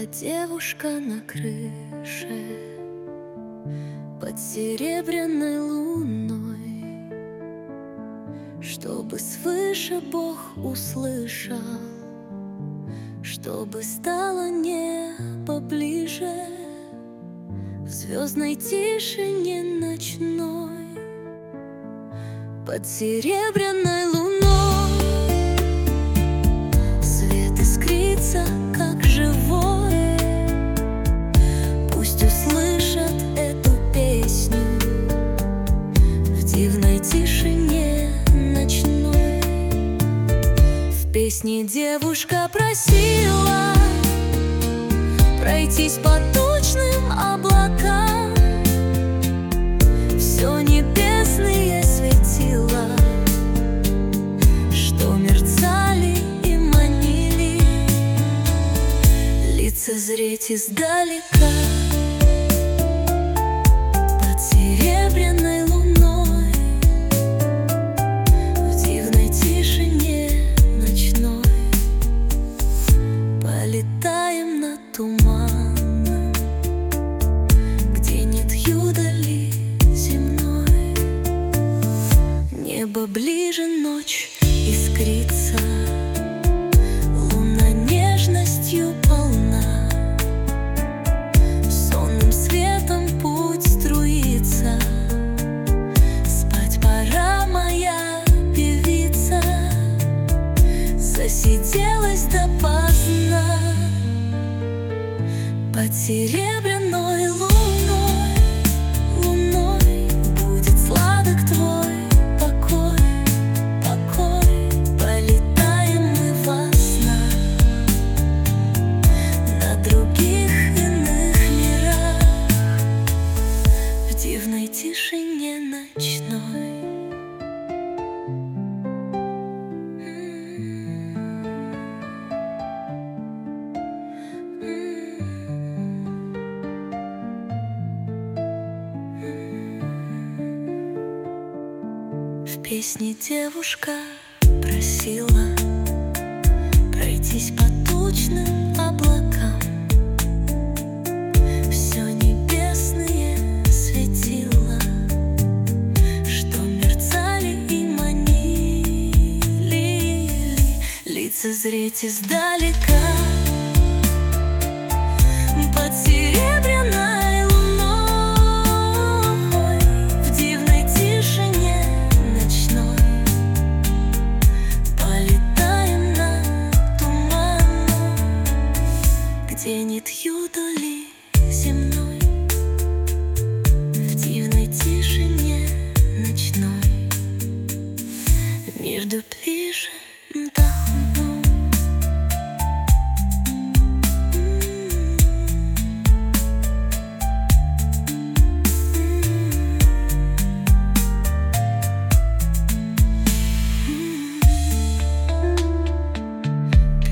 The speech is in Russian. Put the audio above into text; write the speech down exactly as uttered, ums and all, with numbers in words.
девушка на крыше под серебряной луной, чтобы свыше Бог услышал, чтобы стало небо ближе в звездной тишине ночной. Под серебряной луной свет искрится, как живой. Пусть услышат эту песню в дивной тишине ночной. В песне девушка просила пройтись по тучным облакам. Все небесные светила, что мерцали и манили, лицезреть издалека. Под серебряной луной в дивной тишине ночной полетаем над туманом, где нет юдоли земной. Небо ближе, ночь искрится, луна нежностью полна, сонным светом путь струится. Спать пора, моя певица, засиделась допоздна. Под серебряной луной, луной будет сладок твой покой, покой. Полетаем мы во снах на других иных мирах в дивной тишине ночной. В песне девушка просила пройтись по тучным облакам. Все небесные светила, что мерцали и манили, лицезреть издалека. Под серебряной